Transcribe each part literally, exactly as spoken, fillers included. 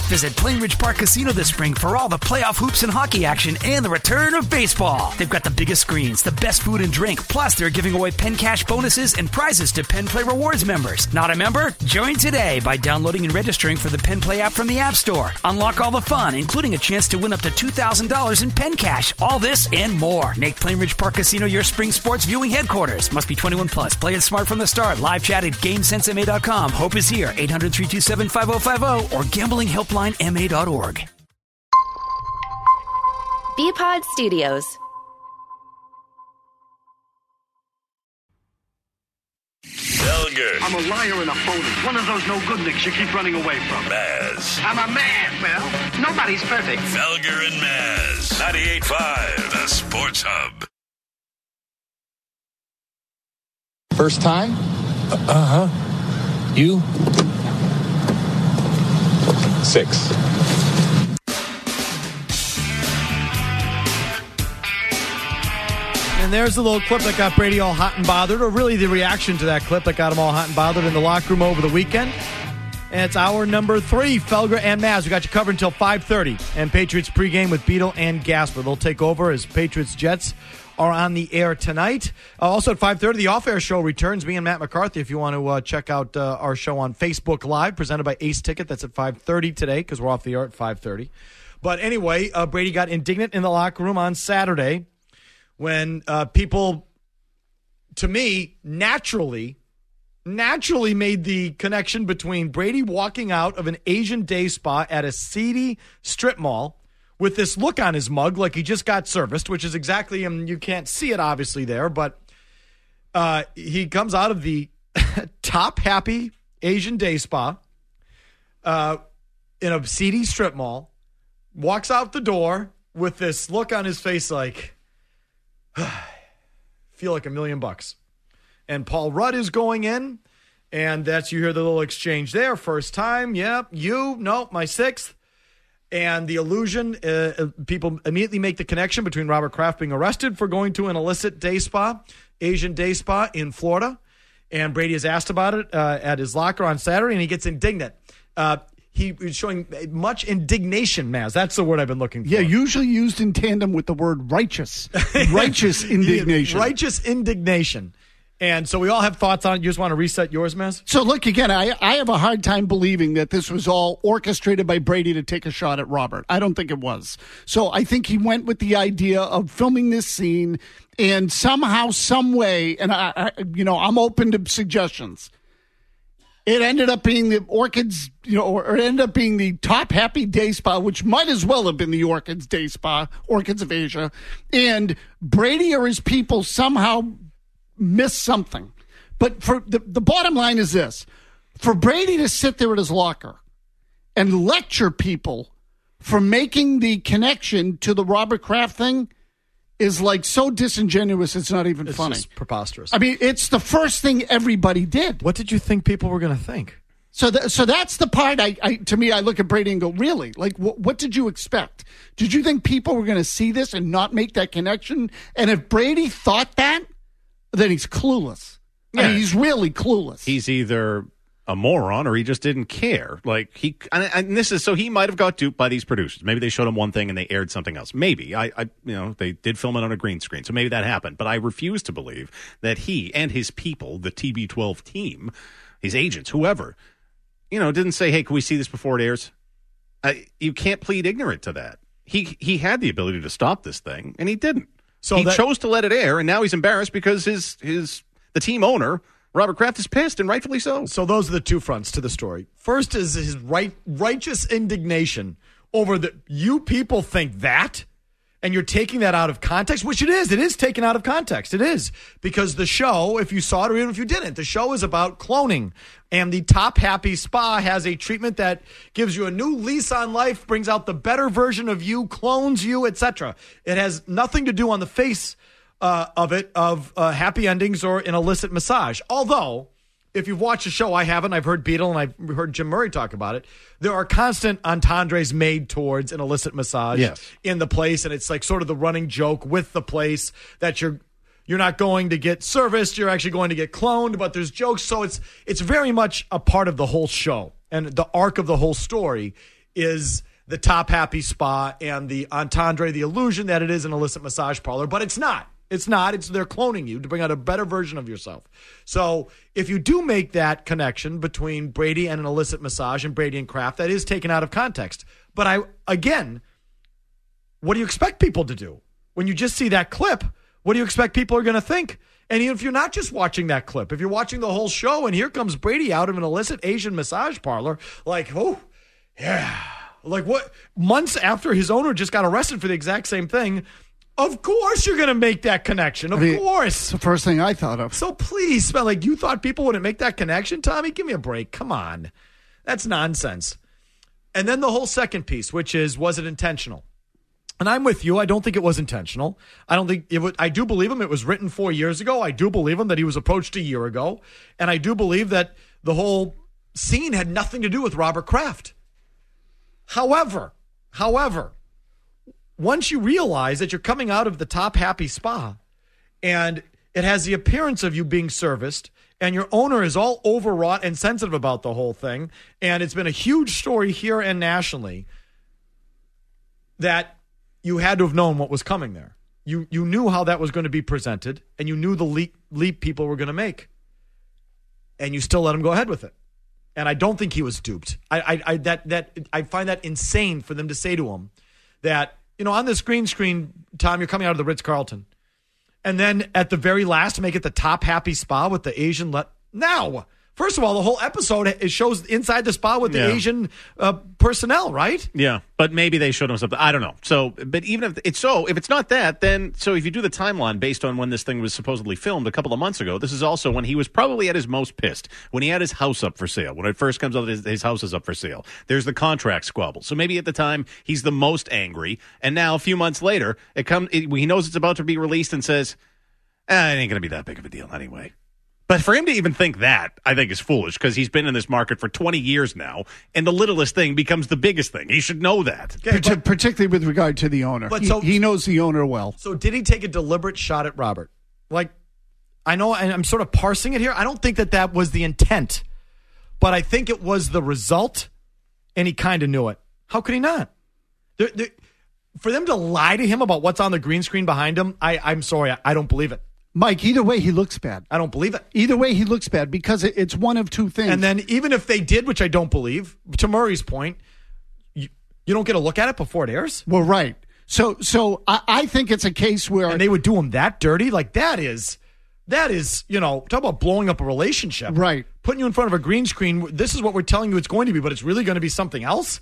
Visit Plainridge Park Casino this spring for all the playoff hoops and hockey action and the return of baseball. They've got the biggest screens, the best food and drink, plus they're giving away Penn Cash bonuses and prizes to Penn Play Rewards members. Not a member? Join today by downloading and registering for the Penn Play app from the App Store. Unlock all the fun, including a chance to win up to two thousand dollars in Penn Cash. All this and more. Make Plainridge Park Casino your spring sports viewing headquarters. Must be twenty-one plus. Play it smart from the start. Live chat at GameSense M A dot com. Hope is here. eight hundred, three two seven, five oh five oh or gambling helpline M A dot org. B-Pod Studios. Felger. I'm a liar and a phony. One of those no-good nicks you keep running away from. Maz. I'm a man. Well, nobody's perfect. Felger and Maz. ninety-eight point five, the Sports Hub. First time? Uh huh. You? Six. And there's a little clip that got Brady all hot and bothered, or really the reaction to that clip that got him all hot and bothered in the locker room over the weekend. And it's hour number three, Felger and Maz. We got you covered until five thirty. And Patriots pregame with Beadle and Gasper. They'll take over as Patriots Jets are on the air tonight. Uh, also at five thirty, the off-air show returns. Me and Matt McCarthy, if you want to uh, check out uh, our show on Facebook Live, presented by Ace Ticket. That's at five thirty today because we're off the air at five thirty. But anyway, uh, Brady got indignant in the locker room on Saturday when uh, people, to me, naturally, naturally made the connection between Brady walking out of an Asian day spa at a seedy strip mall with this look on his mug like he just got serviced, which is exactly, I mean, you can't see it obviously there, but uh, he comes out of the top happy Asian day spa uh, in a seedy strip mall, walks out the door with this look on his face like, feel like a million bucks. And Paul Rudd is going in, and that's, you hear the little exchange there. First time, yep, you, nope, my sixth. And the illusion, uh, people immediately make the connection between Robert Kraft being arrested for going to an illicit day spa, Asian day spa in Florida. And Brady is asked about it uh, at his locker on Saturday, and he gets indignant. Uh, he is showing much indignation, Maz. That's the word I've been looking for. Yeah, usually used in tandem with the word righteous. Righteous indignation. Righteous indignation. And so we all have thoughts on it. You just want to reset yours, Maz? So, look, again, I, I have a hard time believing that this was all orchestrated by Brady to take a shot at Robert. I don't think it was. So I think he went with the idea of filming this scene and somehow, some way, and I, I you know, I'm open to suggestions. It ended up being the Orchids, you know, or it ended up being the top happy day spa, which might as well have been the Orchids day spa, Orchids of Asia. And Brady or his people somehow missed something. But for the, the bottom line is this. For Brady to sit there at his locker and lecture people for making the connection to the Robert Kraft thing is like so disingenuous it's not even it's funny. Just preposterous. I mean, it's the first thing everybody did. What did you think people were going to think? So, th- so that's the part. I, I, to me, I look at Brady and go, "Really? Like, wh- what did you expect? Did you think people were going to see this and not make that connection? And if Brady thought that, then he's clueless. Yeah. I mean, he's really clueless. He's either a moron or he just didn't care. Like he, and, and this is so he might have got duped by these producers. Maybe they showed him one thing and they aired something else. Maybe I, I, you know, they did film it on a green screen, so maybe that happened. But I refuse to believe that he and his people, the T B twelve team, his agents, whoever, you know, didn't say, "Hey, can we see this before it airs?" I, you can't plead ignorant to that. He he had the ability to stop this thing, and he didn't. So he that, chose to let it air, and now he's embarrassed because his his the team owner, Robert Kraft, is pissed, and rightfully so. So those are the two fronts to the story. First is his right righteous indignation over the you people think that, and you're taking that out of context, which it is. It is taken out of context. It is. Because the show, if you saw it or even if you didn't, the show is about cloning. And the Top Happy Spa has a treatment that gives you a new lease on life, brings out the better version of you, clones you, et cetera. It has nothing to do on the face uh, of it of uh, happy endings or an illicit massage. Although, if you've watched the show, I haven't. I've heard Beadle and I've heard Jim Murray talk about it. There are constant entendres made towards an illicit massage yes. in the place, and it's like sort of the running joke with the place that you're you're not going to get serviced, you're actually going to get cloned, but there's jokes, so it's it's very much a part of the whole show. And the arc of the whole story is the Top Happy Spa and the entendre, the illusion that it is an illicit massage parlor, but it's not. It's not. It's they're cloning you to bring out a better version of yourself. So if you do make that connection between Brady and an illicit massage and Brady and Kraft, that is taken out of context. But I, again, what do you expect people to do? When you just see that clip, what do you expect people are going to think? And if you're not just watching that clip, if you're watching the whole show and here comes Brady out of an illicit Asian massage parlor, like, oh, yeah. Like what? Months after his owner just got arrested for the exact same thing, of course you're going to make that connection. Of I mean, course. It's the first thing I thought of. So please, like you thought people wouldn't make that connection, Tommy? Give me a break. Come on. That's nonsense. And then the whole second piece, which is, was it intentional? And I'm with you. I don't think it was intentional. I don't think it was, I do believe him. It was written four years ago. I do believe him that he was approached a year ago. And I do believe that the whole scene had nothing to do with Robert Kraft. However, however, once you realize that you're coming out of the Top Happy Spa and it has the appearance of you being serviced and your owner is all overwrought and sensitive about the whole thing, and it's been a huge story here and nationally, that you had to have known what was coming there. You you knew how that was going to be presented, and you knew the leap, leap people were going to make. And you still let him go ahead with it. And I don't think he was duped. I, I, I that that I find that insane for them to say to him that, you know, on this green screen, Tom, you're coming out of the Ritz-Carlton. And then at the very last, make it the Top Happy Spa with the Asian... Le- now, first of all, the whole episode, it shows inside the spa with the yeah. Asian uh, personnel, right? Yeah, but maybe they showed him something. I don't know. So, but even if it's so, if it's not that, then so if you do the timeline based on when this thing was supposedly filmed a couple of months ago, this is also when he was probably at his most pissed, when he had his house up for sale. When it first comes out, his, his house is up for sale. There's the contract squabble. So maybe at the time he's the most angry, and now a few months later, it comes. It, he knows it's about to be released and says, eh, "It ain't going to be that big of a deal anyway." But for him to even think that, I think is foolish, because he's been in this market for twenty years now, and the littlest thing becomes the biggest thing. He should know that. Okay, but, particularly with regard to the owner. But he, so, he knows the owner well. So did he take a deliberate shot at Robert? Like, I know, and I'm sort of parsing it here. I don't think that that was the intent, but I think it was the result, and he kind of knew it. How could he not? They're, they're, for them to lie to him about what's on the green screen behind him, I, I'm sorry, I, I don't believe it. Mike, either way, he looks bad. I don't believe it. Either way, he looks bad because it's one of two things. And then even if they did, which I don't believe, to Murray's point, you, you don't get a look at it before it airs? Well, right. So so I, I think it's a case where... And they would do him that dirty? Like, that is, that is, you know, talk about blowing up a relationship. Right. Putting you in front of a green screen, this is what we're telling you it's going to be, but it's really going to be something else?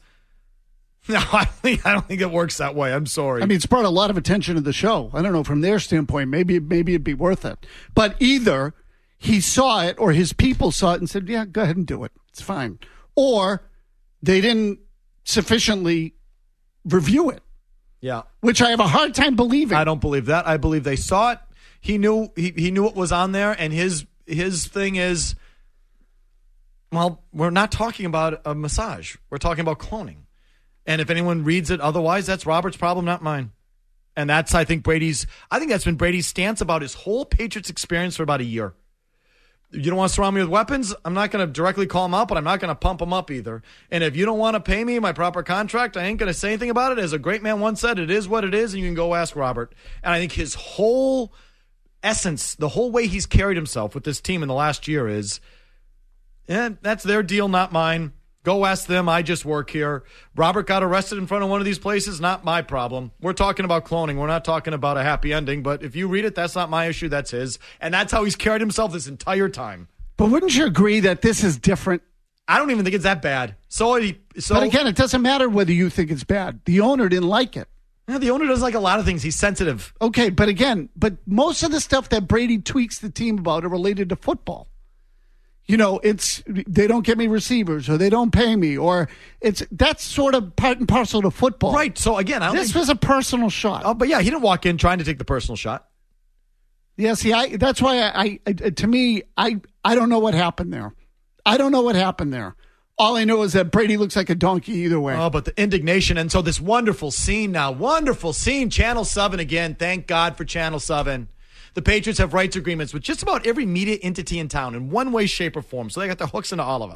No, I think I don't think it works that way. I'm sorry. I mean, it's brought a lot of attention to the show. I don't know, from their standpoint, maybe maybe it'd be worth it. But either he saw it or his people saw it and said, yeah, go ahead and do it. It's fine. Or they didn't sufficiently review it. Yeah. Which I have a hard time believing. I don't believe that. I believe they saw it. He knew he, he knew what was on there, and his his thing is, well, we're not talking about a massage. We're talking about cloning. And if anyone reads it otherwise, that's Robert's problem, not mine. And that's, I think, Brady's, I think that's been Brady's stance about his whole Patriots experience for about a year. You don't want to surround me with weapons? I'm not going to directly call him out, but I'm not going to pump him up either. And if you don't want to pay me my proper contract, I ain't going to say anything about it. As a great man once said, it is what it is, and you can go ask Robert. And I think his whole essence, the whole way he's carried himself with this team in the last year is, yeah, that's their deal, not mine. Go ask them. I just work here. Robert got arrested in front of one of these places. Not my problem. We're talking about cloning. We're not talking about a happy ending. But if you read it, that's not my issue. That's his. And that's how he's carried himself this entire time. But wouldn't you agree that this is different? I don't even think it's that bad. So, he, so But again, it doesn't matter whether you think it's bad. The owner didn't like it. Yeah, the owner does like a lot of things. He's sensitive. Okay, but again, but most of the stuff that Brady tweaks the team about are related to football. You know, it's they don't get me receivers, or they don't pay me, or it's that's sort of part and parcel to football. Right. So again, I don't this think, was a personal shot. Oh, but yeah, he didn't walk in trying to take the personal shot. Yeah, see, I that's why I, I to me, I I don't know what happened there. I don't know what happened there. All I know is that Brady looks like a donkey either way. Oh, but the indignation, and so this wonderful scene now, wonderful scene, Channel seven again. Thank God for Channel seven. The Patriots have rights agreements with just about every media entity in town in one way, shape, or form. So they got their hooks into all of us.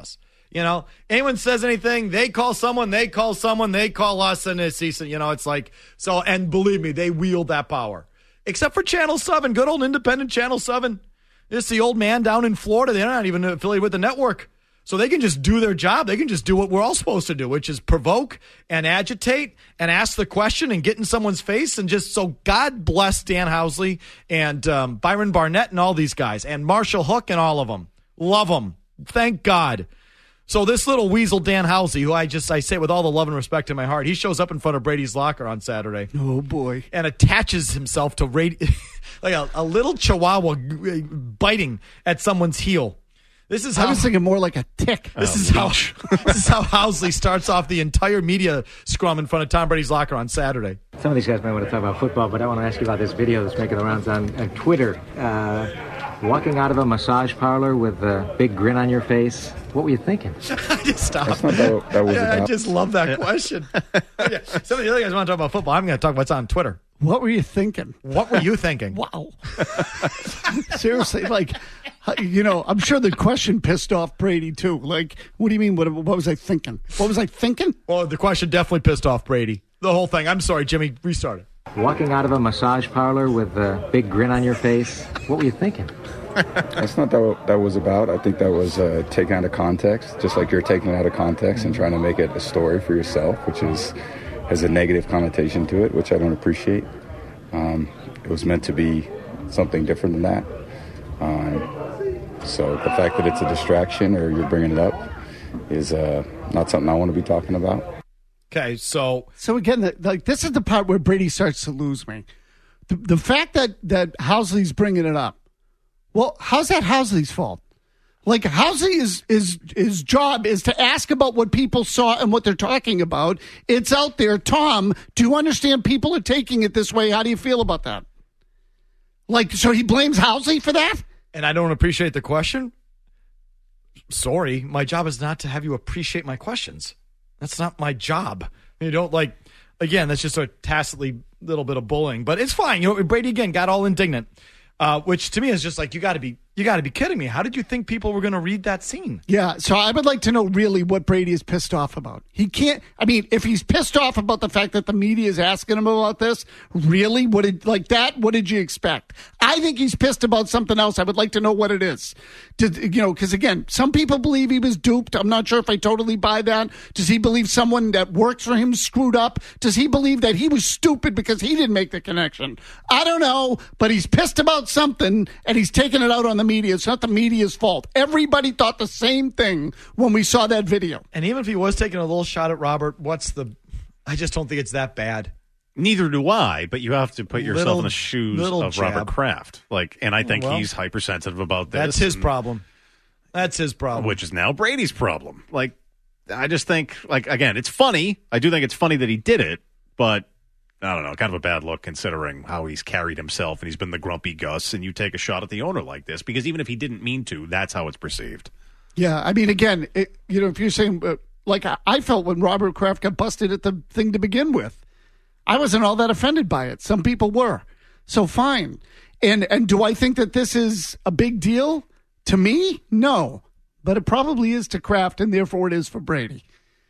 You know, anyone says anything, they call someone, they call someone, they call us, and it's decent. You know, it's like, so, and believe me, they wield that power. Except for Channel seven, good old independent Channel seven. This is the old man down in Florida. They're not even affiliated with the network. So they can just do their job. They can just do what we're all supposed to do, which is provoke and agitate and ask the question and get in someone's face. And just so God bless Dan Housley and um, Byron Barnett and all these guys and Marshall Hook and all of them. Love them. Thank God. So this little weasel, Dan Housley, who I just, I say with all the love and respect in my heart, he shows up in front of Brady's locker on Saturday. Oh, boy. And attaches himself to Brady, like a, a little chihuahua biting at someone's heel. This is how, I was thinking more like a tick. This Oh, is how this is how Housley starts off the entire media scrum in front of Tom Brady's locker on Saturday. Some of these guys might want to talk about football, but I want to ask you about this video that's making the rounds on, on Twitter. Uh, walking out of a massage parlor with a big grin on your face. What were you thinking? I just stopped. That's not that, that was Yeah, I about. just love that question. Okay, some of the other guys want to talk about football. I'm going to talk about what's on Twitter. What were you thinking? What were you thinking? Wow. Seriously, like, you know, I'm sure the question pissed off Brady, too. Like, what do you mean? What, what was I thinking? What was I thinking? Well, the question definitely pissed off Brady. The whole thing. I'm sorry, Jimmy. Restart it. Walking out of a massage parlor with a big grin on your face. What were you thinking? That's not that what that was about. I think that was uh, taken out of context, just like you're taking it out of context and trying to make it a story for yourself, which is has a negative connotation to it, which I don't appreciate. Um, it was meant to be something different than that. Um, so the fact that it's a distraction or you're bringing it up is uh, not something I want to be talking about. Okay, so So again, the, like this is the part where Brady starts to lose me. The, the fact that that Housley's bringing it up. Well, how's that Housley's fault? Like Housley is is his job is to ask about what people saw and what they're talking about. It's out there. Tom, do you understand people are taking it this way? How do you feel about that? Like, so he blames Housley for that? and I don't appreciate the question. Sorry, my job is not to have you appreciate my questions. That's not my job. You don't like, again, that's just a tacitly little bit of bullying, but it's fine. You know, Brady again got all indignant, uh, which to me is just like, you got to be, you got to be kidding me. How did you think people were going to read that scene? Yeah, so I would like to know really what Brady is pissed off about. He can't, I mean, if he's pissed off about the fact that the media is asking him about this, really? What did, like that, what did you expect? I think he's pissed about something else. I would like to know what it is. Did, you know, because again, some people believe he was duped. I'm not sure if I totally buy that. Does he believe someone that works for him screwed up? Does he believe that he was stupid because he didn't make the connection? I don't know, but he's pissed about something and he's taking it out on the media. It's not the media's fault. Everybody thought the same thing when we saw that video. And even if he was taking a little shot at Robert, what's the, I just don't think it's that bad. Neither do I, but you have to put yourself Little- in the shoes little of jab. Robert Kraft. Like, and I think Well, he's hypersensitive about this. That's his and- problem. That's his problem. Which is now Brady's problem. Like, I just think, like, again, it's funny. I do think it's funny that he did it, but I don't know, kind of a bad look considering how he's carried himself and he's been the grumpy Gus, and you take a shot at the owner like this because even if he didn't mean to, that's how it's perceived. Yeah, I mean, again, it, you know, if you're saying, uh, like I, I felt when Robert Kraft got busted at the thing to begin with, I wasn't all that offended by it. Some people were. So fine. And and do I think that this is a big deal? To me, no. But it probably is to Kraft, and therefore it is for Brady.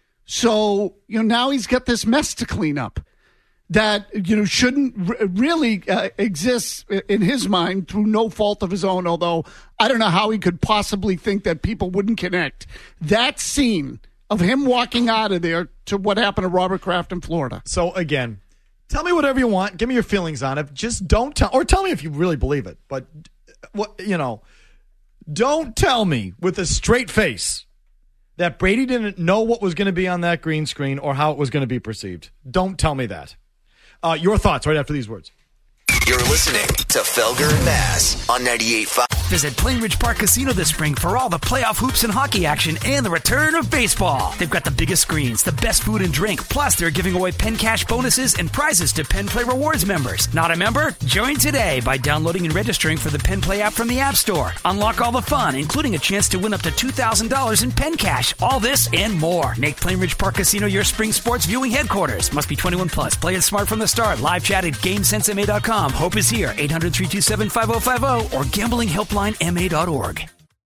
So, you know, now he's got this mess to clean up that, you know, shouldn't r- really uh, exist in his mind through no fault of his own, although I don't know how he could possibly think that people wouldn't connect. That scene of him walking out of there to what happened to Robert Kraft in Florida. So again, tell me whatever you want. Give me your feelings on it. Just don't tell, or tell me if you really believe it. But what you know, don't tell me with a straight face that Brady didn't know what was going to be on that green screen or how it was going to be perceived. Don't tell me that. Uh, your thoughts right after these words. You're listening to Felger and Mass on ninety-eight point five. Visit Plainridge Park Casino this spring for all the playoff hoops and hockey action and the return of baseball. They've got the biggest screens, the best food and drink, plus they're giving away Penn Cash bonuses and prizes to Penn Play Rewards members. Not a member? Join today by downloading and registering for the Penn Play app from the App Store. Unlock all the fun, including a chance to win up to two thousand dollars in Penn Cash. All this and more. Make Plainridge Park Casino your spring sports viewing headquarters. Must be twenty-one plus. Play it smart from the start. Live chat at GameSense M A dot com. Hope is here. eight hundred, three two seven, five oh five oh or gambling helpline M A dot org.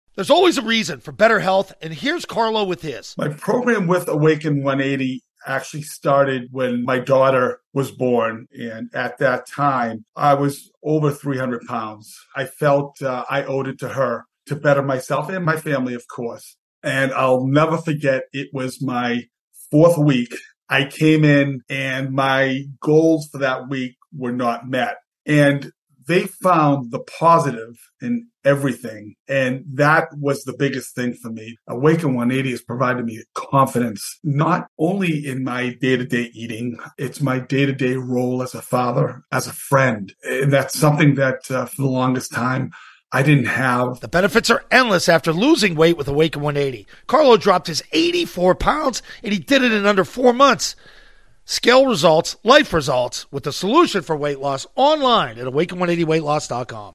There's always a reason for better health, and here's Carlo with his. My program with Awaken one eighty actually started when my daughter was born. And at that time, I was over three hundred pounds. I felt uh, I owed it to her to better myself and my family, of course. And I'll never forget, it was my fourth week. I came in and my goals for that week were not met. And they found the positive in everything. And that was the biggest thing for me. Awaken one eighty has provided me confidence, not only in my day-to-day eating, it's my day-to-day role as a father, as a friend. And that's something that uh, for the longest time, I didn't have. The benefits are endless after losing weight with Awaken one eighty. Carlo dropped his eighty-four pounds, and he did it in under four months. Scale results, life results, with the solution for weight loss online at awaken one eighty weight loss dot com.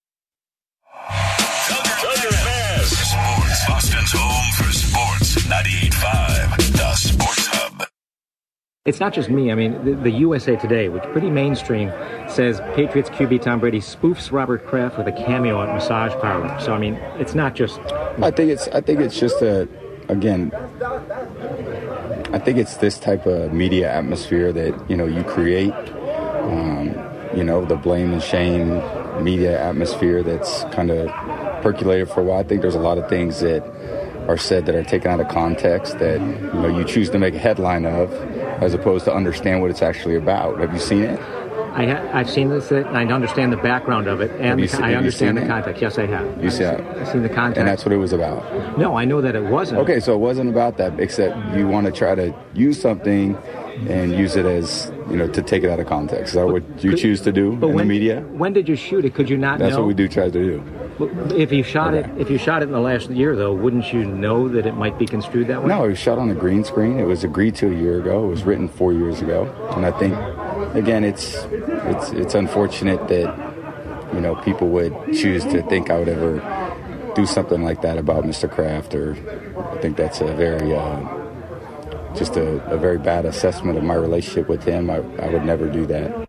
Sports, Boston's home for sports. ninety-eight point five, the Sports Hub. It's not just me. I mean, the, the U S A Today, which pretty mainstream, says Patriots Q B Tom Brady spoofs Robert Kraft with a cameo at massage parlor. So, I mean, it's not just... I think it's, I think it's just a, again... I think it's this type of media atmosphere that, you know, you create, um, you know, the blame and shame media atmosphere that's kind of percolated for a while. I think there's a lot of things that are said that are taken out of context that, you know, you choose to make a headline of as opposed to understand what it's actually about. Have you seen it? I ha- I've seen this, and I understand the background of it, and the, se- I understand the it? context. Yes, I have. You see I've, I've seen the context. And that's what it was about? No, I know that it wasn't. Okay, so it wasn't about that, except you want to try to use something and use it as, you know, to take it out of context. Is that what you could, choose to do in when, the media? When did you shoot it? Could you not That's know? what we do try to do. If you shot okay. it, if you shot it in the last year, though, wouldn't you know that it might be construed that way? No, it was shot on a green screen. It was agreed to a year ago. It was written four years ago, and I think, again, it's it's it's unfortunate that, you know, people would choose to think I would ever do something like that about Mister Kraft, or I think that's a very uh, just a, a very bad assessment of my relationship with him. I, I would never do that.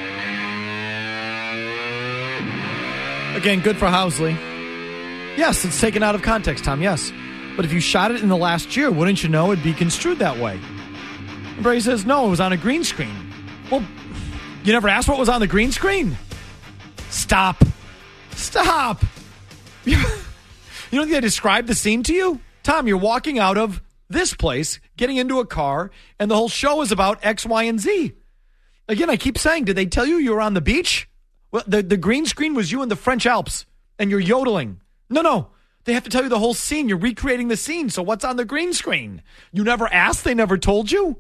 Again, good for Housley. Yes, it's taken out of context, Tom, yes. But if you shot it in the last year, wouldn't you know it'd be construed that way? And Brady says, no, it was on a green screen. Well, you never asked what was on the green screen? Stop. Stop. You don't think I described the scene to you? Tom, you're walking out of this place, getting into a car, and the whole show is about X, Y, and Z. Again, I keep saying, did they tell you you were on the beach? Well, the, the green screen was you in the French Alps, and you're yodeling. No, no. They have to tell you the whole scene. You're recreating the scene, so what's on the green screen? You never asked? They never told you?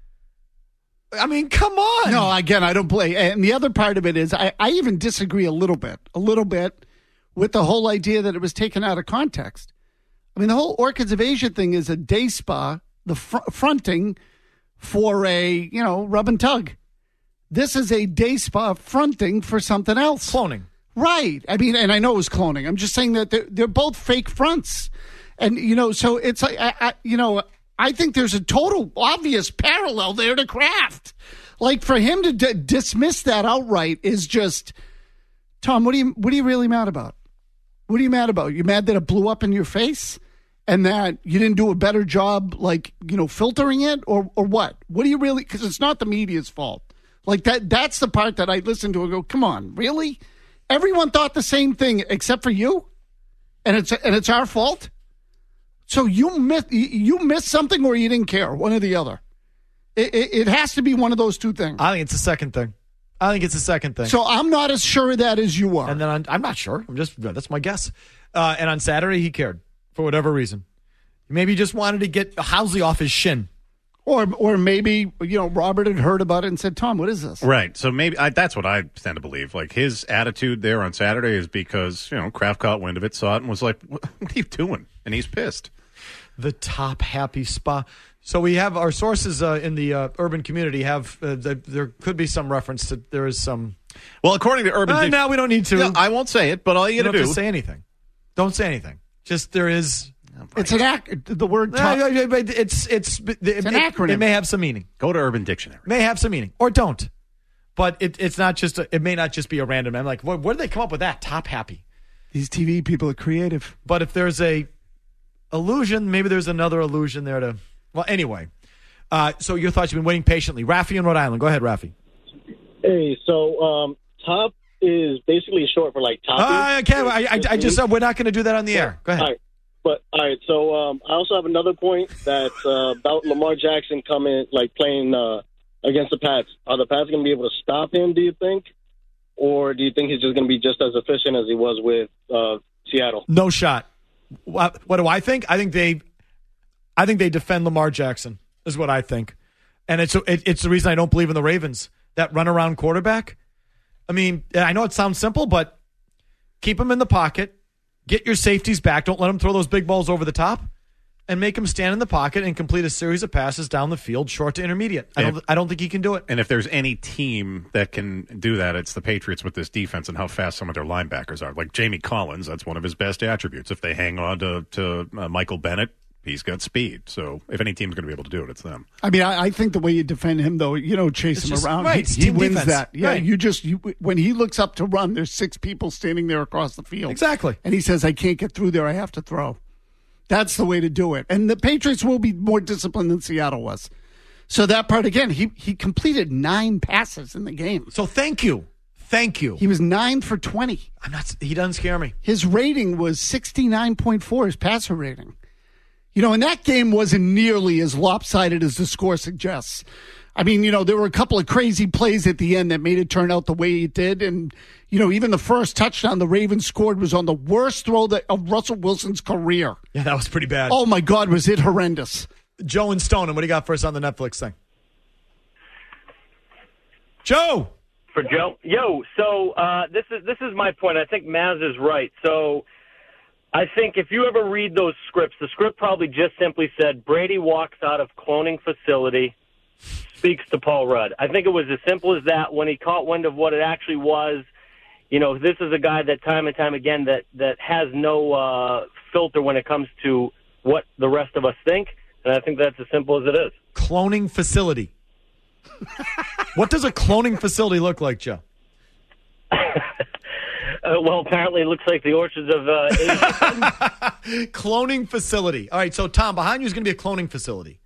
I mean, come on. No, again, I don't play. And the other part of it is I, I even disagree a little bit, a little bit with the whole idea that it was taken out of context. I mean, the whole Orchids of Asia thing is a day spa, the fr- fronting for a, you know, rub and tug. This is a day spa fronting for something else. Cloning. Right. I mean, and I know it was cloning. I'm just saying that they're, they're both fake fronts. And, you know, so it's like, I, I, you know, I think there's a total obvious parallel there to Kraft. Like, for him to d- dismiss that outright is just, Tom, what are you, what are you really mad about? What are you mad about? You mad that it blew up in your face and that you didn't do a better job, like, you know, filtering it, or, or what? What do you really, because it's not the media's fault. Like, that, that's the part that I listen to and go, come on, really? Everyone thought the same thing except for you? And it's and it's our fault? So you missed, you missed something, or you didn't care, one or the other. It, it, it has to be one of those two things. I think it's the second thing. I think it's the second thing. So I'm not as sure of that as you are. And then on, I'm not sure. I'm just, that's my guess. Uh, and on Saturday, he cared for whatever reason. Maybe he just wanted to get Housley off his shin. Or or maybe, you know, Robert had heard about it and said, Tom, what is this? Right. So maybe I, that's what I stand to believe. Like, his attitude there on Saturday is because, you know, Kraft caught wind of it, saw it, and was like, what, what are you doing? And he's pissed. The top happy spa. So we have our sources uh, in the uh, urban community have, uh, the, there could be some reference to, there is some. Well, according to Urban. Uh, Dic- now we don't need to. No, I won't say it, but all you, you got to don't do. have to say anything. Don't say anything. Just there is. Right. It's an ac- the word top. No, no, no, it's, it's, it's it, an acronym. It may have some meaning. Go to Urban Dictionary. May have some meaning. Or don't. But it, it's not just, a, it may not just be a random. I'm like, where, where did they come up with that? Top happy. These T V people are creative. But if there's a illusion, maybe there's another illusion there to. Well, anyway. Uh, so your thoughts? You've been waiting patiently. Rafi in Rhode Island. Go ahead, Rafi. Hey, so um, top is basically short for like top. Uh, okay, I, I, I just said we're not going to do that on the air. Go ahead. All right. But all right, so um, I also have another point that's uh, about Lamar Jackson coming, like playing uh, against the Pats. Are the Pats going to be able to stop him? Do you think, or do you think he's just going to be just as efficient as he was with uh, Seattle? No shot. What, what do I think? I think they, I think they defend Lamar Jackson. Is what I think, and it's it, it's the reason I don't believe in the Ravens. That runaround quarterback. I mean, I know it sounds simple, but keep him in the pocket. Get your safeties back. Don't let him throw those big balls over the top, and make him stand in the pocket and complete a series of passes down the field, short to intermediate. I don't, I don't think he can do it. And if there's any team that can do that, it's the Patriots with this defense and how fast some of their linebackers are. Like Jamie Collins, that's one of his best attributes. If they hang on to, to uh, Michael Bennett, he's got speed. So if any team's going to be able to do it, it's them. I mean, I, I think the way you defend him, though, you know, chase It's him just- around, right, he, it's he team wins defense. that. Yeah, Right. you just you, when he looks up to run, there's six people standing there across the field. Exactly. And he says, "I can't get through there. I have to throw." That's the way to do it. And the Patriots will be more disciplined than Seattle was. So that part again, he he completed nine passes in the game. So thank you, thank you. He was nine for twenty. I'm not. He doesn't scare me. His rating was sixty-nine point four. His passer rating. You know, and that game wasn't nearly as lopsided as the score suggests. I mean, you know, there were a couple of crazy plays at the end that made it turn out the way it did. And, you know, even the first touchdown the Ravens scored was on the worst throw that, of Russell Wilson's career. Yeah, that was pretty bad. Oh, my God, was it horrendous. Joe and Stone, and what do you got for us on the Netflix thing? Joe! For Joe? Yo, so uh, this is this is my point. I think Maz is right. So I think if you ever read those scripts, the script probably just simply said, Brady walks out of cloning facility, speaks to Paul Rudd. I think it was as simple as that. When he caught wind of what it actually was, you know, this is a guy that time and time again that, that has no uh, filter when it comes to what the rest of us think, and I think that's as simple as it is. Cloning facility. What does a cloning facility look like, Joe? Uh, well, apparently it looks like the orchards of uh, Asia. Cloning facility. All right, so Tom, behind you is going to be a cloning facility.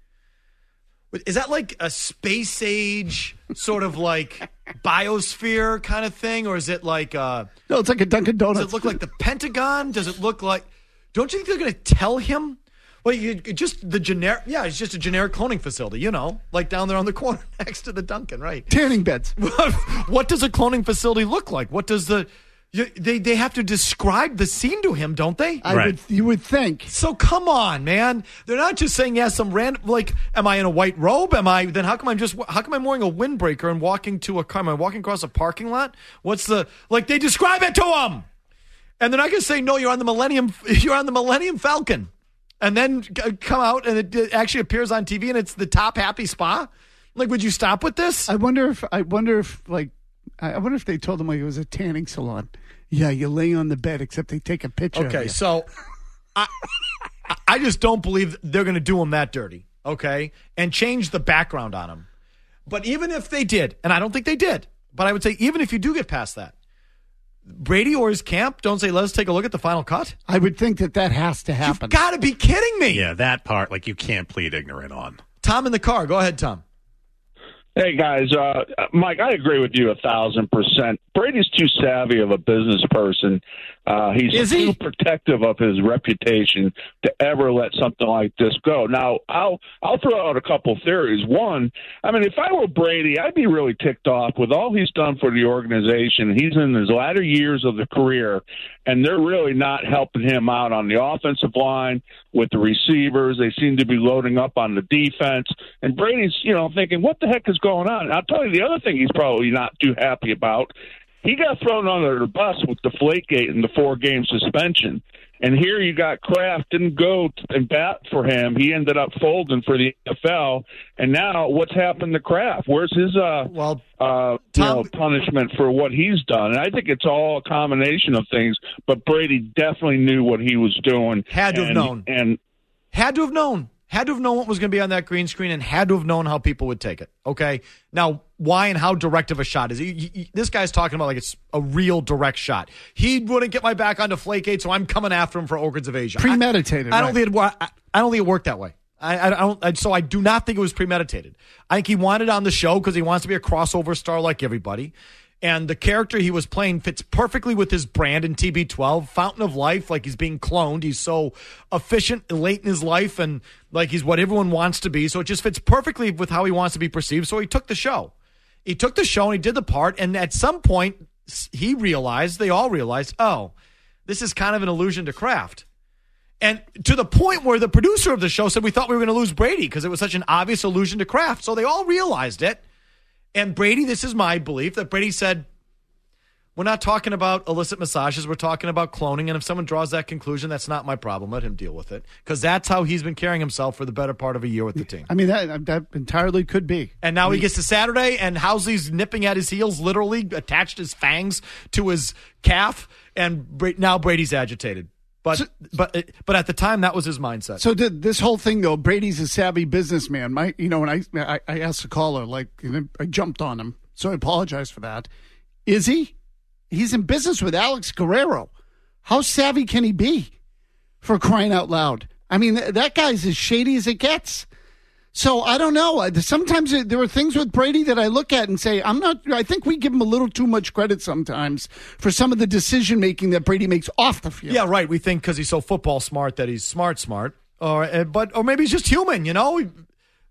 Is that like a space age sort of like biosphere kind of thing, or is it like uh No, it's like a Dunkin' Donuts. Does it look like the Pentagon? Does it look like? Don't you think they're going to tell him? Well, you just the generic. Yeah, it's just a generic cloning facility. You know, like down there on the corner next to the Dunkin', right? Tanning beds. What does a cloning facility look like? What does the You, they they have to describe the scene to him, don't they? I would, you would think. So come on, man. They're not just saying, yeah, some random, like, am I in a white robe? Am I, then how come I'm just, how come I'm wearing a windbreaker and walking to a car? Am I walking across a parking lot? What's the, like, they describe it to him. And they're not going to say, no, you're on the Millennium, you're on the Millennium Falcon. And then come out and it, it actually appears on T V and it's the top happy spa. Like, would you stop with this? I wonder if, I wonder if, like, I wonder if they told him like it was a tanning salon. Yeah, you lay on the bed, except they take a picture. Okay, of you. so I, I just don't believe they're going to do him that dirty, okay, and change the background on him. But even if they did, and I don't think they did, but I would say even if you do get past that, Brady or his camp don't say, let's take a look at the final cut. I would think that that has to happen. You've got to be kidding me. Yeah, that part, like, you can't plead ignorant on. Tom in the car. Go ahead, Tom. Hey, guys. Uh, Mike, I agree with you a thousand percent. Brady's too savvy of a business person. Uh, he's Is too he? protective of his reputation to ever let something like this go. Now, I'll I'll throw out a couple theories. One, I mean, if I were Brady, I'd be really ticked off with all he's done for the organization. He's in his latter years of the career, and they're really not helping him out on the offensive line with the receivers. They seem to be loading up on the defense. And Brady's, you know, thinking, what the heck is going on? And I'll tell you the other thing he's probably not too happy about. He got thrown under the bus with Deflategate and the four-game suspension. And here you got Kraft didn't go and bat for him. He ended up folding for the N F L. And now what's happened to Kraft? Where's his uh, well, uh, you know, punishment for what he's done? And I think it's all a combination of things. But Brady definitely knew what he was doing. Had to and, have known. And Had to have known. had to have known what was going to be on that green screen and had to have known how people would take it. Okay. Now, why and how direct of a shot is it? This guy's talking about like it's a real direct shot. He wouldn't get my back on Deflategate, so I'm coming after him for Ogres of Asia. Premeditated. I, I don't right. think it, I, I don't think it worked that way. I, I don't. I, so I do not think it was premeditated. I think he wanted on the show because he wants to be a crossover star like everybody. And the character he was playing fits perfectly with his brand in T B twelve, Fountain of Life, like he's being cloned. He's so efficient late in his life and like he's what everyone wants to be. So it just fits perfectly with how he wants to be perceived. So he took the show. He took the show and he did the part. And at some point, he realized, they all realized, oh, this is kind of an allusion to Kraft. And to the point where the producer of the show said we thought we were going to lose Brady because it was such an obvious allusion to Kraft. So they all realized it. And Brady, this is my belief, that Brady said, we're not talking about illicit massages. We're talking about cloning. And if someone draws that conclusion, that's not my problem. Let him deal with it. Because that's how he's been carrying himself for the better part of a year with the team. I mean, that that entirely could be. And now he gets to Saturday, and Housley's nipping at his heels, literally attached his fangs to his calf. And now Brady's agitated. But so, but but at the time, that was his mindset. So did this whole thing, though, Brady's a savvy businessman. My, you know, when I, I, I asked the caller, like, you know, I jumped on him. So I apologize for that. Is he? He's in business with Alex Guerrero. How savvy can he be, for crying out loud? I mean, th- that guy's as shady as it gets. So I don't know. Sometimes there are things with Brady that I look at and say, I'm not, I think we give him a little too much credit sometimes for some of the decision making that Brady makes off the field. Yeah, right. We think because he's so football smart that he's smart, smart. Or, but, or maybe he's just human, you know? He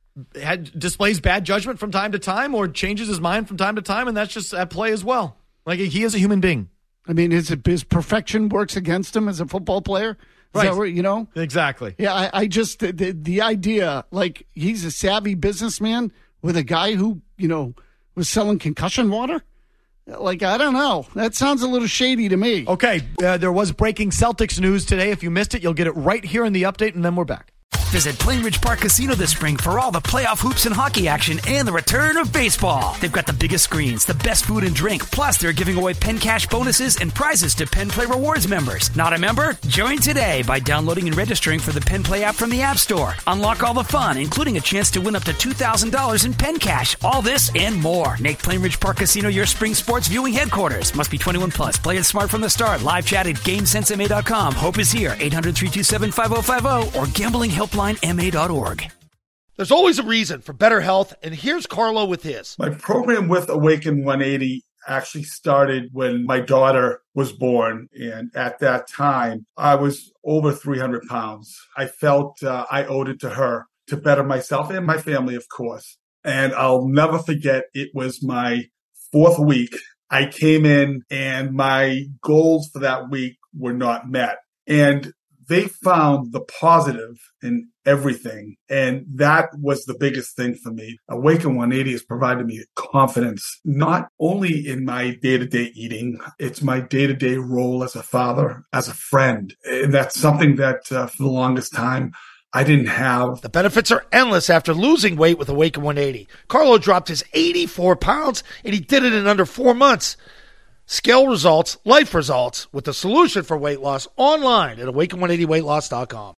had, displays bad judgment from time to time or changes his mind from time to time, and that's just at play as well. Like, he is a human being. I mean, his, his perfection works against him as a football player. Is right. That what, you know? Exactly. Yeah, I, I just, the, the, the idea, like, he's a savvy businessman with a guy who, you know, was selling concussion water? Like, I don't know. That sounds a little shady to me. Okay, uh, there was breaking Celtics news today. If you missed it, you'll get it right here in the update, and then we're back. Visit Plainridge Park Casino this spring for all the playoff hoops and hockey action and the return of baseball. They've got the biggest screens, the best food and drink, plus they're giving away Penn Cash bonuses and prizes to Penn Play Rewards members. Not a member? Join today by downloading and registering for the Penn Play app from the App Store. Unlock all the fun, including a chance to win up to two thousand dollars in Penn Cash. All this and more. Make Plainridge Park Casino your spring sports viewing headquarters. Must be twenty-one plus. Play it smart from the start. Live chat at Game Sense M A dot com. Hope is here. eight hundred, three two seven, five oh five oh or gambling helpline M A dot org. There's always a reason for better health, and here's Carlo with his. My program with Awaken one eighty actually started when my daughter was born, and at that time, I was over three hundred pounds. I felt uh, I owed it to her to better myself and my family, of course. And I'll never forget, it was my fourth week. I came in, and my goals for that week were not met. And they found the positive in everything. And that was the biggest thing for me. Awaken one eighty has provided me confidence, not only in my day-to-day eating, it's my day-to-day role as a father, as a friend. And that's something that uh, for the longest time, I didn't have. The benefits are endless after losing weight with Awaken one eighty. Carlo dropped his eighty-four pounds, and he did it in under four months. Scale results, life results, with the solution for weight loss online at awaken one eighty weight loss dot com.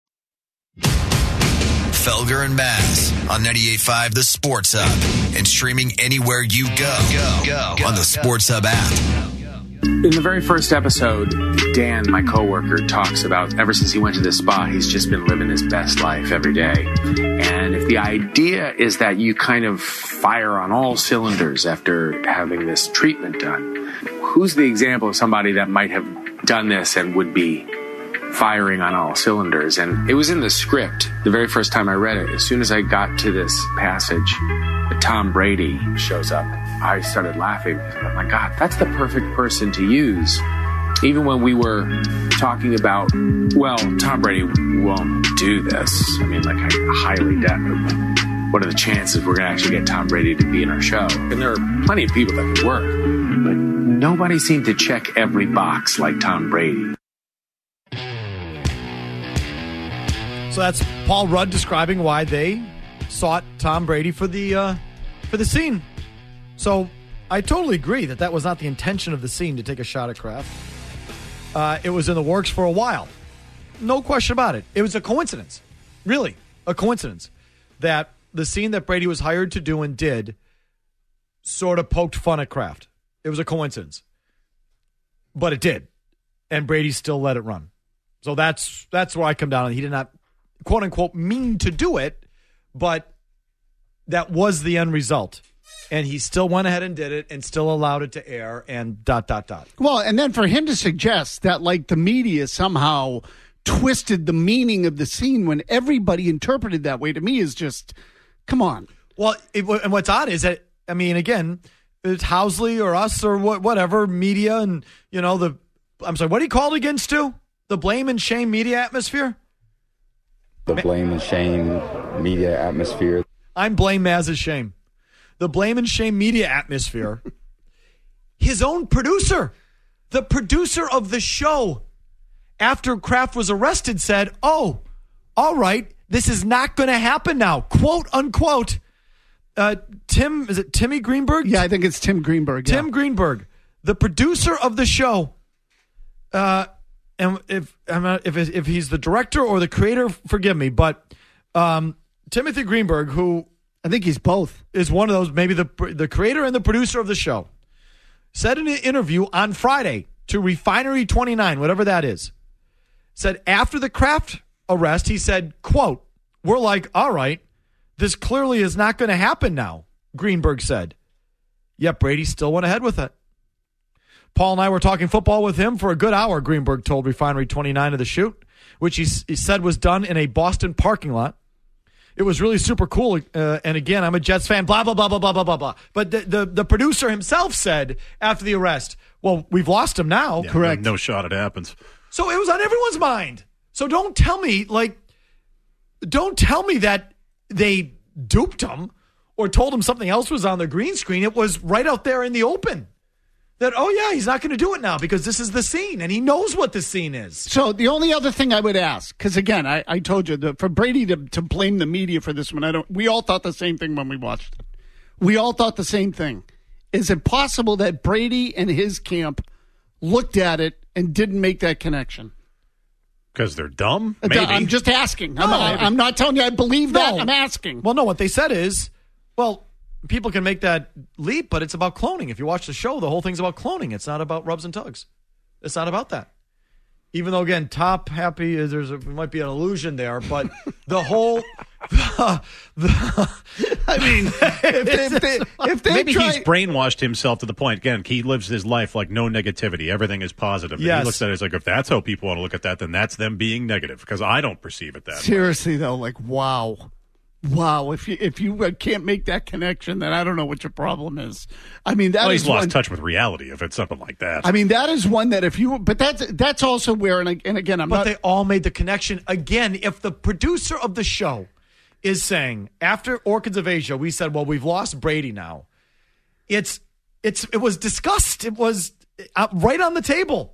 Felger and Mazz on ninety-eight point five The Sports Hub and streaming anywhere you go, go, go, go on the Sports Hub app. In the very first episode, Dan, my coworker, talks about ever since he went to this spa, he's just been living his best life every day. And if the idea is that you kind of fire on all cylinders after having this treatment done, who's the example of somebody that might have done this and would be firing on all cylinders? And it was in the script the very first time I read it. As soon as I got to this passage, Tom Brady shows up. I started laughing. I thought, my God, that's the perfect person to use. Even when we were talking about, well, Tom Brady won't do this. I mean, like, I highly doubt. What are the chances we're going to actually get Tom Brady to be in our show? And there are plenty of people that could work. But nobody seemed to check every box like Tom Brady. So that's Paul Rudd describing why they sought Tom Brady for the uh, for the scene. So I totally agree that that was not the intention of the scene to take a shot at Kraft. Uh, it was in the works for a while. No question about it. It was a coincidence. Really. a coincidence that the scene that Brady was hired to do and did sort of poked fun at Kraft. It was a coincidence. But it did. And Brady still let it run. So that's that's where I come down on. He did not, quote unquote, mean to do it, but that was the end result. And he still went ahead and did it and still allowed it to air and dot, dot, dot. Well, and then for him to suggest that, like, the media somehow twisted the meaning of the scene when everybody interpreted that way, to me is just, come on. Well, it, and what's odd is that, I mean, again, it's Housley or us or what, whatever, media and, you know, the, I'm sorry, what do you call it again, Stu? The blame and shame media atmosphere? The blame and shame media atmosphere. I'm blame Maz's shame. The blame and shame media atmosphere. His own producer, the producer of the show, after Kraft was arrested, said, oh, all right, this is not going to happen now, quote unquote. Uh, Tim, is it Timmy Greenberg? Yeah, I think it's Tim Greenberg. Tim yeah. Greenberg, the producer of the show. Uh, and if I'm not, if if he's the director or the creator, forgive me, but um, Timothy Greenberg, who I think he's both, is one of those, maybe the the creator and the producer of the show, said in an interview on Friday to Refinery twenty-nine, whatever that is, said after the Kraft arrest, he said, quote, we're like, all right, this clearly is not going to happen now, Greenberg said. Yet Brady still went ahead with it. Paul and I were talking football with him for a good hour, Greenberg told Refinery twenty-nine of the shoot, which he, he said was done in a Boston parking lot. It was really super cool. Uh, and again, I'm a Jets fan, blah, blah, blah, blah, blah, blah, blah, blah. But the, the, the producer himself said after the arrest, well, we've lost him now. Yeah, Correct. No, no shot it happens. So it was on everyone's mind. So don't tell me, like, don't tell me that they duped him or told him something else was on the green screen. It was right out there in the open. That, oh, yeah, he's not going to do it now because this is the scene, and he knows what the scene is. So the only other thing I would ask, because, again, I, I told you, that for Brady to, to blame the media for this one, I don't. We all thought the same thing when we watched it. We all thought the same thing. Is it possible that Brady and his camp looked at it and didn't make that connection? Because they're dumb? Maybe. I'm just asking. No, I'm, not, I'm not telling you I believe that. No. I'm asking. Well, no, what they said is, well, people can make that leap, but it's about cloning. If you watch the show, the whole thing's about cloning. It's not about rubs and tugs. It's not about that. Even though, again, Top Happy, is there's a, might be an illusion there, but the whole... The, the, I mean, if they, if they, if they maybe try, he's brainwashed himself to the point. Again, he lives his life like no negativity. Everything is positive. Yes. And he looks at it as like, if that's how people want to look at that, then that's them being negative. Because I don't perceive it that way. Seriously, though, like, wow. Wow, if you if you can't make that connection, then I don't know what your problem is. I mean, that well, is he's lost one, touch with reality if it's something like that. I mean, that is one that if you, but that's that's also where, and, and again, I'm but not. they all made the connection. Again, if the producer of the show is saying after Orchids of Asia, we said, well, we've lost Brady now. It's it's it was discussed. It was right on the table.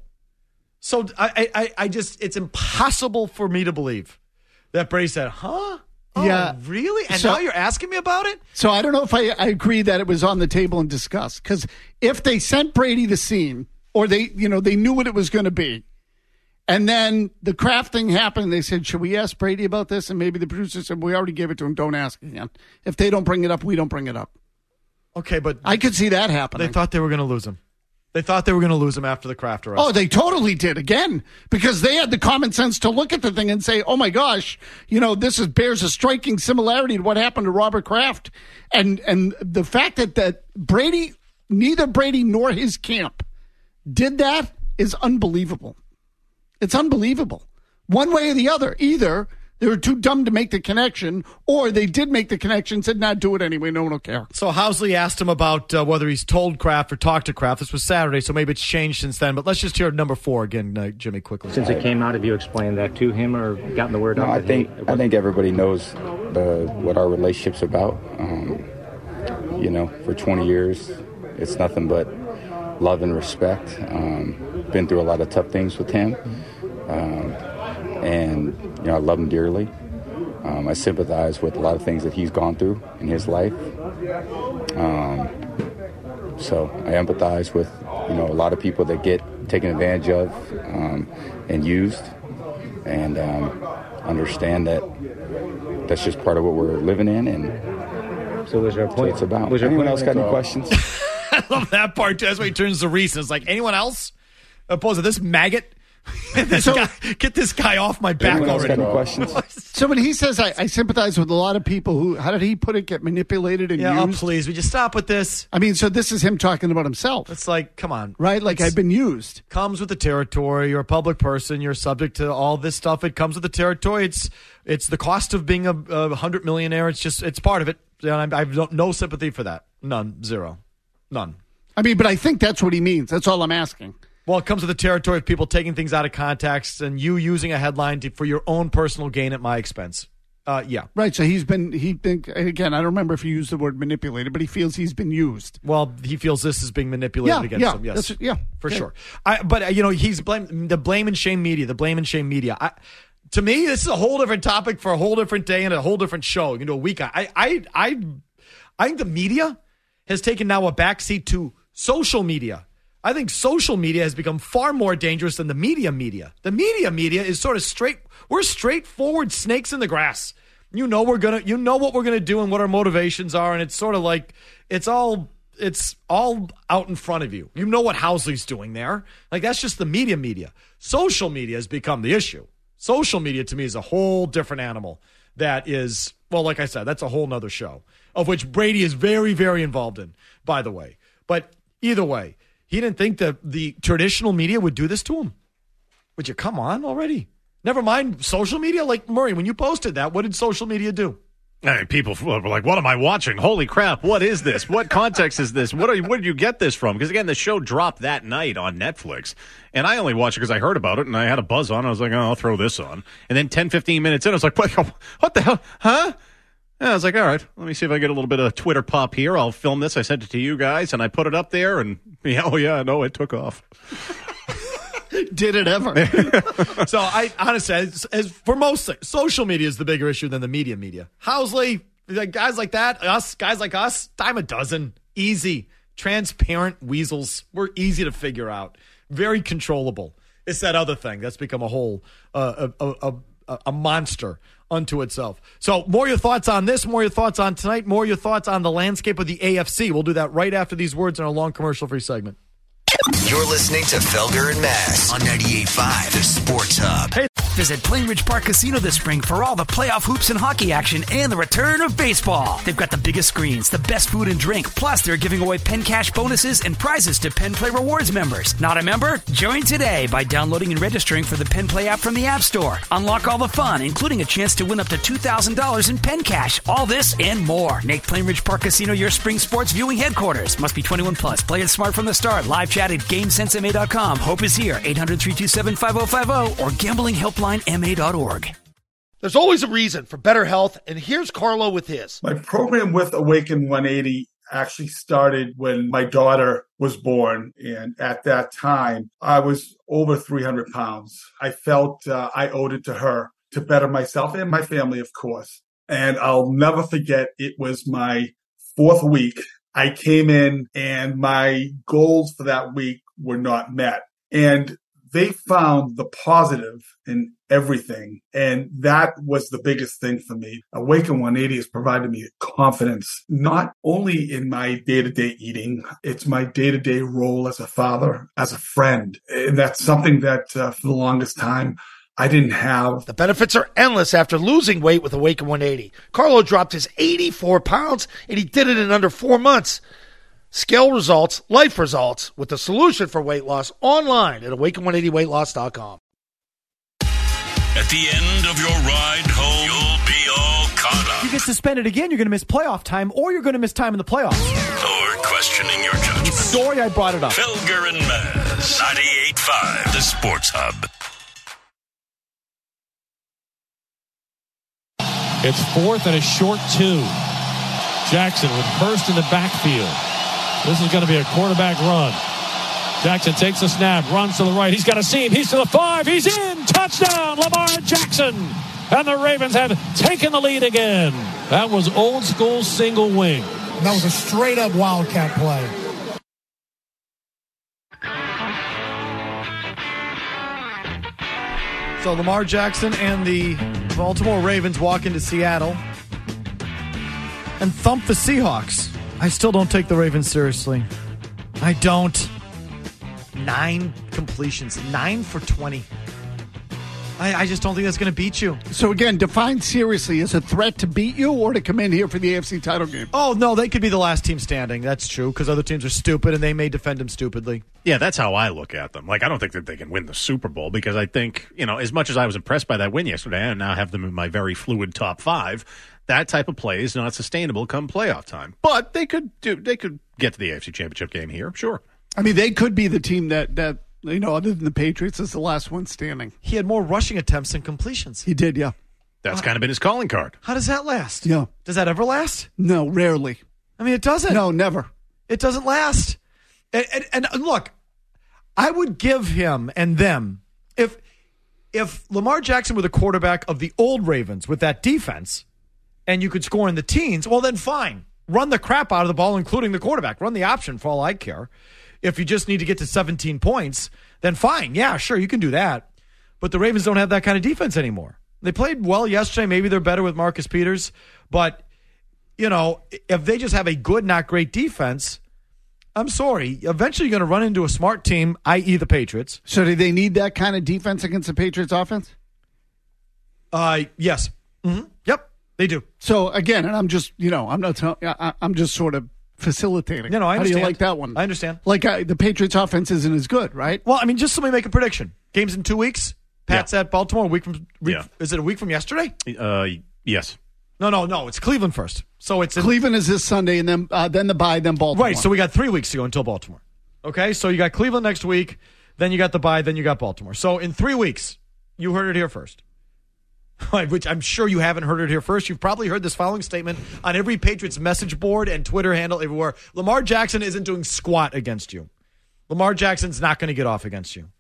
So I I I just it's impossible for me to believe that Brady said, huh? Oh, yeah, really? And so, now you're asking me about it? So I don't know if I, I agree that it was on the table and discussed. Because if they sent Brady the scene, or they, you know, they knew what it was going to be, and then the Kraft thing happened, they said, "Should we ask Brady about this?" And maybe the producer said, "We already gave it to him. Don't ask again. If they don't bring it up, we don't bring it up." Okay, but I could see that happening. They thought they were going to lose him. They thought they were going to lose him after the Kraft arrest. Oh, they totally did, again, because they had the common sense to look at the thing and say, oh, my gosh, you know, this is, bears a striking similarity to what happened to Robert Kraft. And and the fact that, that Brady, neither Brady nor his camp did that is unbelievable. It's unbelievable. One way or the other, either they were too dumb to make the connection, or they did make the connection, said, nah, do it anyway, no one will care. So Housley asked him about uh, whether he's told Kraft or talked to Kraft. This was Saturday, so maybe it's changed since then. But let's just hear number four again, uh, Jimmy, quickly. Since it came out, have you explained that to him or gotten the word no, out? I think he, I think everybody knows the, what our relationship's about. Um, you know, for twenty years, it's nothing but love and respect. Um, been through a lot of tough things with him. Um, and, you know, I love him dearly. Um, I sympathize with a lot of things that he's gone through in his life. Um, so I empathize with, you know, a lot of people that get taken advantage of um, and used, and um, understand that, that's just part of what we're living in, and so was there a point? It's about. Was there Anyone else got any uh, questions? I love that part too. That's why he turns to Reese and it's like, anyone else? Opposed to this maggot? this So- guy, get this guy off my back Anyone else already. got any questions? So when he says, I, I sympathize with a lot of people who, how did he put it, get manipulated and Yeah, oh, used? please, would you stop with this? I mean, so this is him talking about himself. It's like, come on. Right? Like, It's- I've been used. Comes with the territory. You're a public person. You're subject to all this stuff. It comes with the territory. It's it's the cost of being a, a hundred millionaire. It's just, it's part of it. And I, I have no sympathy for that. None. Zero. None. I mean, but I think that's what he means. That's all I'm asking. Well, it comes with the territory of people taking things out of context and you using a headline to, for your own personal gain at my expense. Uh, yeah. Right. So he's been, he think again, I don't remember if he used the word manipulated, but he feels he's been used. Well, he feels this is being manipulated Yeah, against yeah, him. Yes. that's- yeah, For okay. sure. I, but, uh, you know, he's blame, the blame and shame media, the blame and shame media. I, to me, this is a whole different topic for a whole different day and a whole different show. You can do a week. I, I, I, I think the media has taken now a backseat to social media. I think social media has become far more dangerous than the media media. The media media is sort of straight. We're straightforward snakes in the grass. You know we're gonna. You know what we're gonna do and what our motivations are, and it's sort of like it's all. It's all out in front of you. You know what Housley's doing there. Like that's just the media media. Social media has become the issue. Social media to me is a whole different animal. That is well, like I said, that's a whole nother show of which Brady is very, very involved in. By the way, but either way. He didn't think that the traditional media would do this to him. Would you come on already? Never mind social media. Like, Murray, when you posted that, what did social media do? I mean, people were like, what am I watching? Holy crap, what is this? What context is this? What, are, where did you get this from? Because, again, the show dropped that night on Netflix, and I only watched it because I heard about it, and I had a buzz on. I was like, oh, I'll throw this on. And then ten, fifteen minutes in, I was like, what, what the hell? Huh? And I was like, all right, let me see if I get a little bit of Twitter pop here. I'll film this. I sent it to you guys, and I put it up there, and yeah, oh, yeah, no, it took off. Did it ever? So I honestly, as, as for most things, social media is the bigger issue than the media media. Housley, like guys like that, us, guys like us, dime a dozen. Easy. Transparent weasels. We're easy to figure out. Very controllable. It's that other thing that's become a whole, uh, a, a, a, a monster unto itself. So more your thoughts on this, more your thoughts on tonight, more your thoughts on the landscape of the A F C. We'll do that right after these words in our long commercial-free segment. You're listening to Felger and Mazz on ninety-eight point five, the Sports Hub. Hey, visit Plainridge Park Casino this spring for all the playoff hoops and hockey action and the return of baseball. They've got the biggest screens, the best food and drink, plus they're giving away Penn Cash bonuses and prizes to Penn Play Rewards members. Not a member? Join today by downloading and registering for the Penn Play app from the App Store. Unlock all the fun, including a chance to win up to two thousand dollars in Penn Cash. All this and more. Make Plainridge Park Casino your spring sports viewing headquarters. Must be twenty-one plus. Play it smart from the start. Live chat at game sense m a dot com. Hope is here. eight hundred, three two seven, five oh five oh or gambling helpline m a dot org. There's always a reason for better health, and here's Carlo with his. My program with Awaken one eighty actually started when my daughter was born. And at that time, I was over three hundred pounds. I felt uh, I owed it to her to better myself and my family, of course. And I'll never forget, it was my fourth week. I came in and my goals for that week were not met. And they found the positive in everything. And that was the biggest thing for me. Awaken one eighty has provided me confidence, not only in my day-to-day eating, it's my day-to-day role as a father, as a friend. And that's something that uh, for the longest time, I didn't have. The benefits are endless after losing weight with Awaken one eighty. Carlo dropped his eighty-four pounds, and he did it in under four months. Scale results, life results, with the solution for weight loss online at awaken one eighty weight loss dot com. At the end of your ride home, you'll be all caught You up. get suspended again, you're going to miss playoff time, or you're going to miss time in the playoffs. Or questioning your judgment. Sorry I brought it up. Felger and Mazz, ninety-eight point five, the Sports Hub. It's fourth and a short two. Jackson with Hurst in the backfield. This is going to be a quarterback run. Jackson takes a snap, runs to the right. He's got a seam. He's to the five. He's in. Touchdown, Lamar Jackson. And the Ravens have taken the lead again. That was old school single wing. That was a straight up Wildcat play. So Lamar Jackson and the Baltimore Ravens walk into Seattle and thump the Seahawks. I still don't take the Ravens seriously. I don't. Nine completions. Nine for twenty. I, I just don't think that's going to beat you. So, again, define seriously as a threat to beat you or to come in here for the A F C title game? Oh, no, they could be the last team standing. That's true, because other teams are stupid, and they may defend them stupidly. Yeah, that's how I look at them. Like, I don't think that they can win the Super Bowl, because I think, you know, as much as I was impressed by that win yesterday, I now have them in my very fluid top five. That type of play is not sustainable come playoff time. But they could do. They could get to the A F C Championship game here, sure. I mean, they could be the team that, that you know, other than the Patriots, is the last one standing. He had more rushing attempts than completions. He did, yeah. That's kind of been his calling card. How does that last? Yeah. Does that ever last? No, rarely. I mean, it doesn't. No, never. It doesn't last. And, and, and look, I would give him and them, if if Lamar Jackson were the quarterback of the old Ravens with that defense, and you could score in the teens, well, then fine. Run the crap out of the ball, including the quarterback. Run the option for all I care. If you just need to get to seventeen points, then fine. Yeah, sure, you can do that. But the Ravens don't have that kind of defense anymore. They played well yesterday. Maybe they're better with Marcus Peters. But, you know, if they just have a good, not great defense, I'm sorry. Eventually you're going to run into a smart team, that is the Patriots. So do they need that kind of defense against the Patriots offense? Uh, yes. Mm-hmm. Yep, they do. So, again, and I'm just, you know, I'm not telling, I'm just sort of facilitating. You know, I How do you understand. like that one? I understand. Like uh, the Patriots offense isn't as good, right? Well, I mean, just let me make a prediction. Game's in two weeks. Pats Yeah. at Baltimore. A week from. Week, Yeah. Is it a week from yesterday? Uh, yes. No, no, no. It's Cleveland first. So it's in, Cleveland is this Sunday, and then uh, then the bye, then Baltimore. right. So we got three weeks to go until Baltimore. Okay, so you got Cleveland next week, then you got the bye, then you got Baltimore. So in three weeks, you heard it here first. Which I'm sure you haven't heard it here first. You've probably heard this following statement on every Patriots message board and Twitter handle everywhere. Lamar Jackson isn't doing squat against you. Lamar Jackson's not going to get off against you.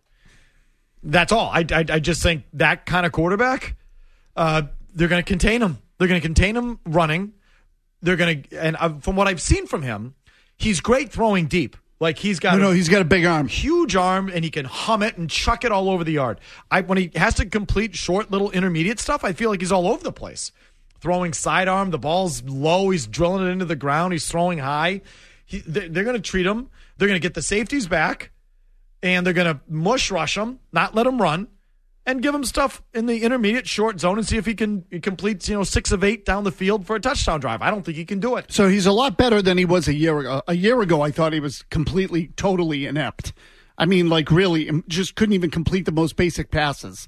That's all. I, I, I just think that kind of quarterback, uh, they're going to contain him. They're going to contain him running. They're going to, and uh, from what I've seen from him, he's great throwing deep. Like he's got, no, no, he's got a big arm, huge arm, and he can hum it and chuck it all over the yard. I when he has to complete short, little intermediate stuff, I feel like he's all over the place. Throwing sidearm, the ball's low, he's drilling it into the ground, he's throwing high. He, they're they're going to treat him. They're going to get the safeties back, and they're going to mush rush him, not let him run, and give him stuff in the intermediate short zone and see if he can he completes, you know, six of eight down the field for a touchdown drive. I don't think he can do it. So he's a lot better than he was a year ago. A year ago, I thought he was completely, totally inept. I mean, like really, just couldn't even complete the most basic passes.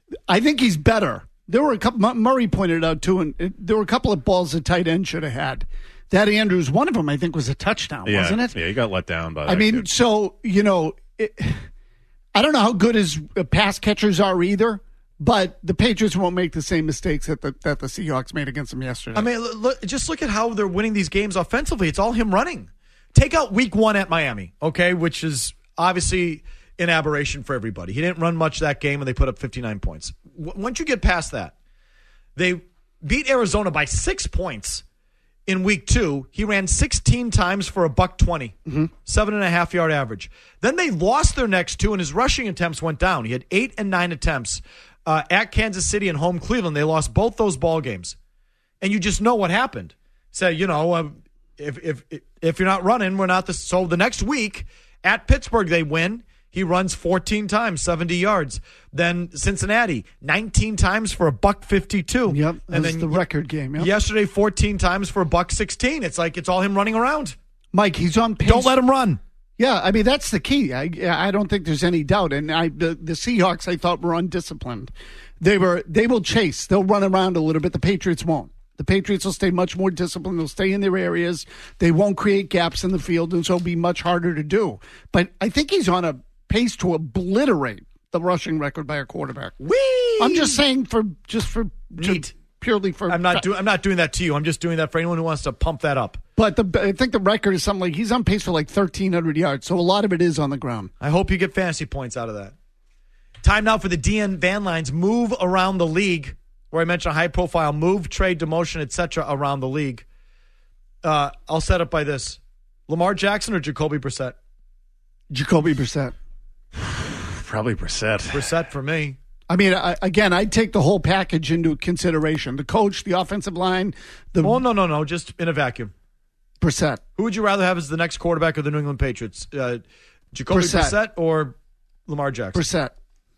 I think he's better. There were a couple, Murray pointed out too, and there were a couple of balls the tight end should have had. That Andrews, one of them, I think, was a touchdown, Yeah. wasn't it? Yeah, he got let down by that I mean, kid. so, you know, it, I don't know how good his pass catchers are either, but the Patriots won't make the same mistakes that the, that the Seahawks made against them yesterday. I mean, look, just look at how they're winning these games offensively. It's all him running. Take out week one at Miami, okay, which is obviously an aberration for everybody. He didn't run much that game, and they put up fifty-nine points. W- once you get past that, they beat Arizona by six points in week two. He ran sixteen times for a buck twenty, mm-hmm. seven and a half yard average. Then they lost their next two, and his rushing attempts went down. He had eight and nine attempts uh, at Kansas City and home Cleveland. They lost both those ball games, and you just know what happened. So you know, uh, if if if you're not running, we're not the. So the next week at Pittsburgh, they win. He runs fourteen times, seventy yards. Then Cincinnati, nineteen times for a buck fifty-two. Yep, that and was then the record game. Yep. Yesterday, fourteen times for a buck sixteen. It's like it's all him running around. Mike, he's on pace. Don't let him run. Yeah, I mean, that's the key. I I don't think there's any doubt. And I the, the Seahawks, I thought, were undisciplined. They were. They will chase. They'll run around a little bit. The Patriots won't. The Patriots will stay much more disciplined. They'll stay in their areas. They won't create gaps in the field, and so it'll be much harder to do. But I think he's on a pace to obliterate the rushing record by a quarterback. Whee! I'm just saying for just for Neat. purely for. I'm not doing. I'm not doing that to you. I'm just doing that for anyone who wants to pump that up. But the, I think the record is something like he's on pace for like thirteen hundred yards. So a lot of it is on the ground. I hope you get fantasy points out of that. Time now for the D N Van Line's move around the league, where I mentioned a high-profile move, trade, demotion, et cetera around the league. Uh, I'll set up by this: Lamar Jackson or Jacoby Brissett? Jacoby Brissett. Probably Brissett. Brissett for me. I mean, I, again, I'd take the whole package into consideration. The coach, the offensive line. The Oh, no, no, no, just in a vacuum. Brissett. Who would you rather have as the next quarterback of the New England Patriots? Uh, Jacoby Brissett. Brissett or Lamar Jackson? Brissett.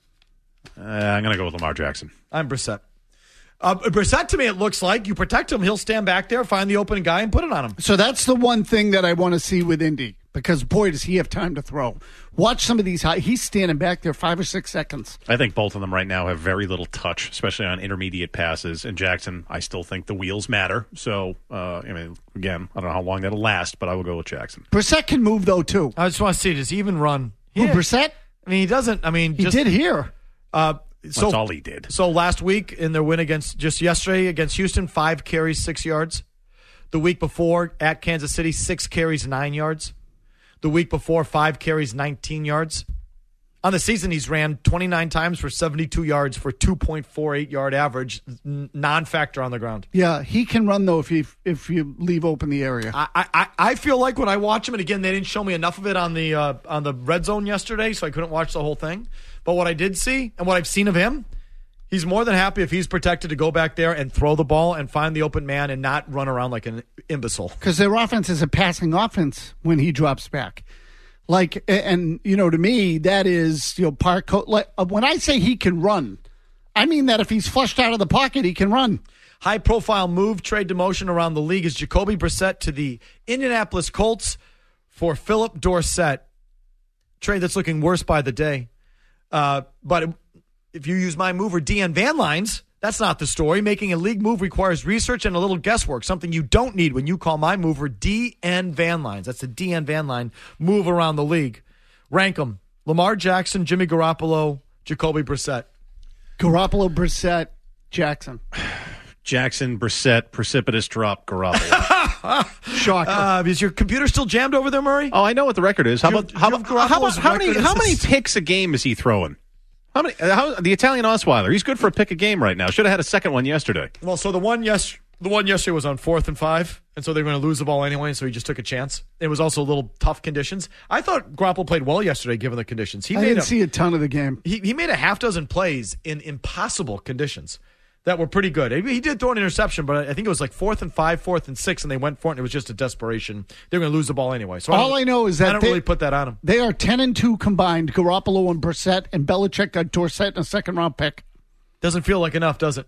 Uh, I'm going to go with Lamar Jackson. I'm Brissett. Uh, Brissett, to me, it looks like you protect him. He'll stand back there, find the open guy, and put it on him. So that's the one thing that I want to see with Indy, because, boy, does he have time to throw. Watch some of these. High, he's standing back there five or six seconds. I think both of them right now have very little touch, especially on intermediate passes. And Jackson, I still think the wheels matter. So, uh, I mean, again, I don't know how long that'll last, but I will go with Jackson. Brissett can move, though, too. I just want to see, does he even run? Who, Yeah. Brissett? I mean, he doesn't. I mean, He just, did here. Uh, so, That's all he did. So last week in their win against, just yesterday against Houston, five carries, six yards. The week before at Kansas City, six carries, nine yards. The week before, five carries, nineteen yards. On the season, he's ran twenty-nine times for seventy-two yards for two point four eight yard average, n- non-factor on the ground. Yeah, he can run, though, if you, if you leave open the area. I, I, I feel like when I watch him, and again, they didn't show me enough of it on the uh, on the red zone yesterday, so I couldn't watch the whole thing. But what I did see and what I've seen of him, he's more than happy if he's protected to go back there and throw the ball and find the open man and not run around like an imbecile. Because their offense is a passing offense when he drops back. Like, and, you know, to me, that is, you know, part, like, when I say he can run, I mean that if he's flushed out of the pocket, he can run. High-profile move, trade demotion around the league is Jacoby Brissett to the Indianapolis Colts for Philip Dorsett. Trade that's looking worse by the day. Uh, but if you use my mover, Deanne Van Lines, that's not the story. Making a league move requires research and a little guesswork, something you don't need when you call my mover D N Van Lines. That's the D N Van Line move around the league. Rank them. Lamar Jackson, Jimmy Garoppolo, Jacoby Brissett. Garoppolo, Brissett, Jackson. Jackson, Brissett, precipitous drop, Garoppolo. Shocker. Uh, is your computer still jammed over there, Murray? Oh, I know what the record is. How Do you about have- how, do you about, have how, about, Garoppolo's how many record? how many Is this- picks a game is he throwing? How many? How, the Italian Osweiler. He's good for a pick a game right now. Should have had a second one yesterday. Well, so the one yes, the one yesterday was on fourth and five, and so they were going to lose the ball anyway. So he just took a chance. It was also a little tough conditions. I thought Garoppolo played well yesterday, given the conditions. He I made didn't a, see a ton of the game. He he made a half dozen plays in impossible conditions that were pretty good. He did throw an interception, but I think it was like fourth and five, fourth and six, and they went for it, and it was just a desperation. They were going to lose the ball anyway. So All I, I know is that I don't they, really put that on him. They are ten and two combined, Garoppolo and Brissett, and Belichick got Dorsett in a second round pick. Doesn't feel like enough, does it?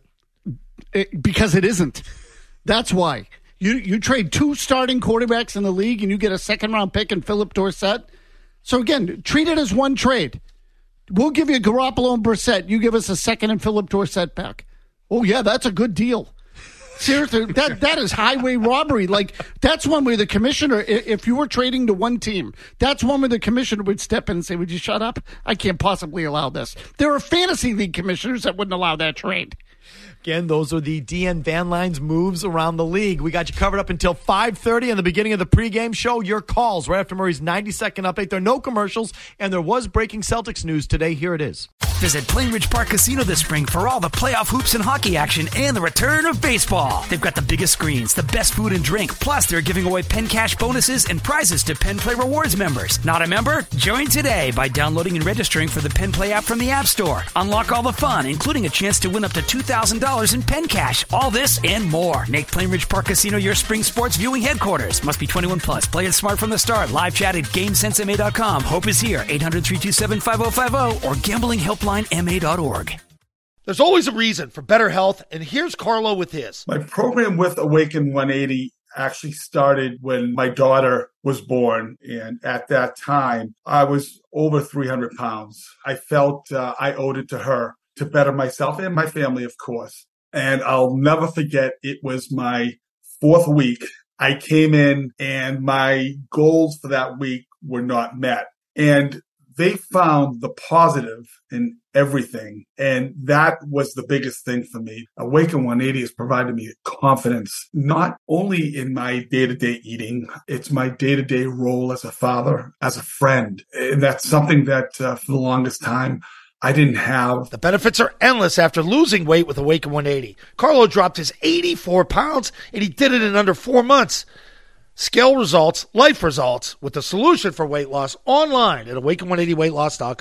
It, because it isn't. That's why. You you trade two starting quarterbacks in the league and you get a second round pick and Philip Dorsett. So again, treat it as one trade. We'll give you Garoppolo and Brissett. You give us a second and Philip Dorsett back. Oh yeah, that's a good deal. Seriously, that that is highway robbery. Like, that's one where the commissioner, if you were trading to one team, that's one where the commissioner would step in and say, would you shut up? I can't possibly allow this. There are fantasy league commissioners that wouldn't allow that trade. Again, those are the D N Van Lines moves around the league. We got you covered up until five thirty in the beginning of the pregame show. Your calls right after Murray's ninety-second update. There are no commercials, and there was breaking Celtics news today. Here it is. Visit Plainridge Park Casino this spring for all the playoff hoops and hockey action and the return of baseball. They've got the biggest screens, the best food and drink, plus they're giving away Penn Cash bonuses and prizes to Penn Play Rewards members. Not a member? Join today by downloading and registering for the Penn Play app from the App Store. Unlock all the fun, including a chance to win up to two thousand dollars in Penn Cash. All this and more. Make Plainridge Park Casino your spring sports viewing headquarters. Must be twenty-one plus. Play it smart from the start. Live chat at game sense m a dot com. Hope is here. eight hundred, three two seven, five oh five oh or gambling helpline m a dot org. There's always a reason for better health, and here's Carlo with his. My program with Awaken one eighty actually started when my daughter was born. And at that time, I was over three hundred pounds. I felt uh, I owed it to her to better myself and my family, of course. And I'll never forget, it was my fourth week. I came in and my goals for that week were not met. And they found the positive in everything. And that was the biggest thing for me. Awaken one eighty has provided me confidence, not only in my day-to-day eating, it's my day-to-day role as a father, as a friend. And that's something that uh, for the longest time, I didn't have. The benefits are endless after losing weight with Awaken one eighty. Carlo dropped his eighty-four pounds, and he did it in under four months. Scale results, life results, with the solution for weight loss online at awaken one eighty weight loss dot com.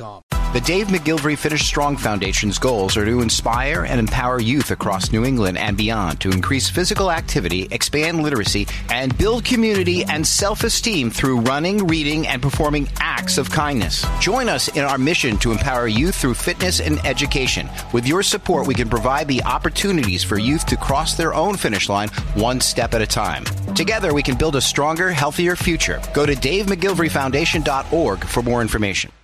The Dave McGilvery Finish Strong Foundation's goals are to inspire and empower youth across New England and beyond to increase physical activity, expand literacy, and build community and self-esteem through running, reading, and performing acts of kindness. Join us in our mission to empower youth through fitness and education. With your support, we can provide the opportunities for youth to cross their own finish line one step at a time. Together, we can build a stronger, healthier future. Go to dave mcgilvery foundation dot org for more information.